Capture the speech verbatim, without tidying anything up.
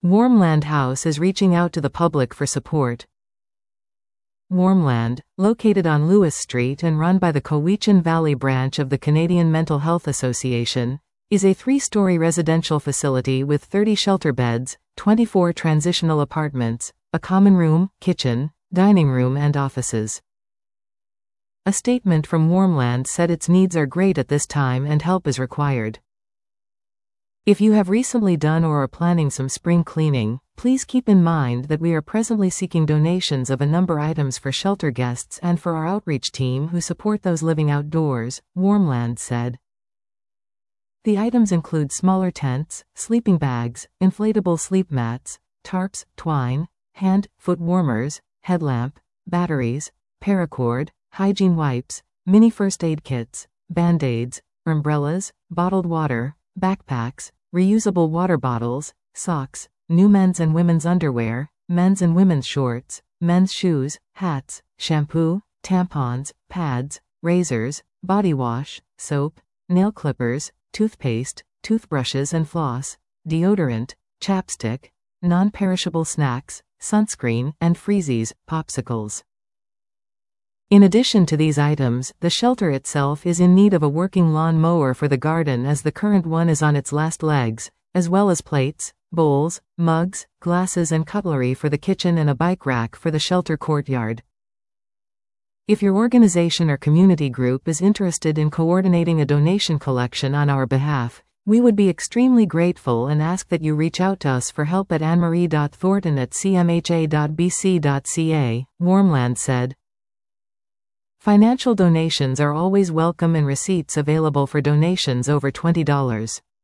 Warmland House is reaching out to the public for support. Warmland, located on Lewis Street and run by the Cowichan Valley branch of the Canadian Mental Health Association, is a three-story residential facility with thirty shelter beds, twenty-four transitional apartments, a common room, kitchen, dining room and offices. A statement from Warmland said its needs are great at this time and help is required. If you have recently done or are planning some spring cleaning, please keep in mind that we are presently seeking donations of a number of items for shelter guests and for our outreach team who support those living outdoors, Warmland said. The items include smaller tents, sleeping bags, inflatable sleep mats, tarps, twine, hand, foot warmers, headlamp, batteries, paracord, hygiene wipes, mini first aid kits, band-aids, umbrellas, bottled water, backpacks, reusable water bottles, socks, new men's and women's underwear, men's and women's shorts, men's shoes, hats, shampoo, tampons, pads, razors, body wash, soap, nail clippers, toothpaste, toothbrushes and floss, deodorant, chapstick, non-perishable snacks, sunscreen, and freezies, popsicles. In addition to these items, the shelter itself is in need of a working lawn mower for the garden as the current one is on its last legs, as well as plates, bowls, mugs, glasses and cutlery for the kitchen and a bike rack for the shelter courtyard. If your organization or community group is interested in coordinating a donation collection on our behalf, we would be extremely grateful and ask that you reach out to us for help at annemarie dot thornton at c m h a dot b c dot c a, Warmland said. Financial donations are always welcome and receipts available for donations over twenty dollars.